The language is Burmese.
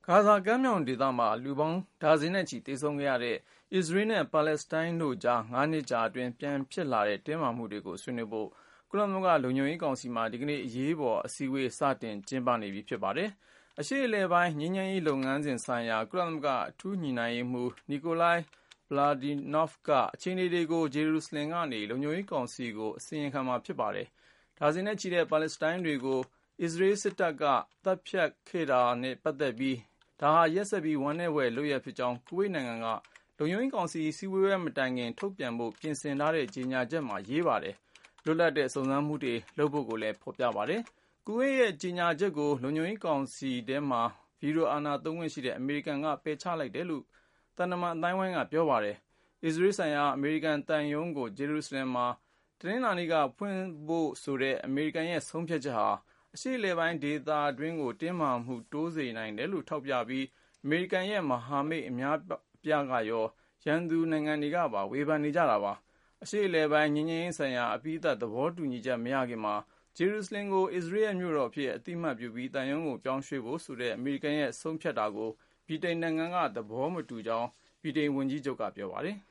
ဂါဇာကမ်းမြောင်ဒေသမှာလူပေါင်းဒါဇင်နဲ့ချီသေဆုံးခဲ့ရတဲ့အစ္စရေးနဲ့ပါလက်စတိုင်းတို့ကြား နှစ်ကြာအတွင်းပြန်ဖြစ်လာတဲ့တင်းမာမှုတွေကိုဆွေးနွေးဖို့ကုလသမဂ္ဂလုံခြုံရေးကောင်စီမှာဒီကနေ့အရေးပေါ်အစည်းအဝေးစတင်ကျင်းပနေပြီဖြစ်ပါတယ်။အရှေ့အလယ်ပိုင်းငြိမ်းချမ်းရေးလုပ်ငန်းစဉ်ဆိုင်ရာကုလသမဂ္ဂအထူးညှိနှိုင်းရေးမှူးNikolai Mladenov ကအခြေအနေတွေကိုဂျေရုဆလင်ကနေလုံခြုံရေးကောင်စီကိုအစီရင်ခံမှာဖြစ်ပါတယ်။ဒါဇင်နဲ့ချီတဲ့ပါလက်စတိုင်းတွေကိုအစ္စရေးစစ်တပ်ကသတ်ဖြတ်ခဲ့တာနဲ့ပတ်သက်ပြီးဒါဟာရက်စက်ပြီးဝမ်းနည်းဖွယ်လုပ်ရပ်ဖြစ်ကြောင်းကူဝိတ်နိုင်ငံကလုံခြုံရေးကောင်စီစည်းဝေးပွဲမတိုင်ခင်ထုတ်ပြန်ဖို့ပြင်ဆင်ထားတဲ့ကြေညာချက်မှာရေးပါတယ်။လွတ်လပ်တဲ့စုံစမ်းမှုတွေလုပ်ဖို့ကိုလည်းဖော်ပြပါတယ်။ကူဝိတ်ရဲ့ကြေညာချက်ကိုလုံခြုံရေးကောင်စီထဲမှာဗီတိုအာဏာသုံးခွင့်ရှိတဲ့အမေရိကန်ကပယ်ချလိုက်တယ်လို့သံတမန်အသိုင်းအဝိုင်းကပြောပါတယ်။အစ္စရေးဆိုင်ရာအမေရိကန်သံရုံးကိုဂျေရုဆလင်မှာတနင်္လာနေ့ကဖွင့်ဖို့ဆိုတဲ့အမေရိကန်ရဲ့ဆုံးဖြတ်ချက်ဟာအရှေ့အလယ်ပိုင်းဒေသတွင်းကိုတင်းမာမှုတိုးစေနိုင်တယ်လို့ထောက်ပြပြီးအမေရိကန်ရဲ့မဟာမိတ်အများအပြားကရောရန်သူနိုင်ငံတွေကပါဝေဖန်နေကြတာပါ။အရှေ့အလယ်ပိုင်းငြိမ်းချမ်းရေးဆိုင်ရာအပြီးသတ်သဘောတူညီချက်မရခင်မှာဂျေရုဆလင်ကိုအစ္စရေးရဲ့မြို့တော်အဖြစ်အသိအမှတ်ပြုပြီးသံရုံးကိုပြောင်းရွှေ့ဖို့ဆိုတဲ့အမေရိကန်ရဲ့ဆုံးဖြတ်တာကိုဗြိတိန်နိုင်ငံကသဘောမတူကြောင်းဗြိတိန်ဝန်ကြီးချုပ်ကပြောပါတယ်။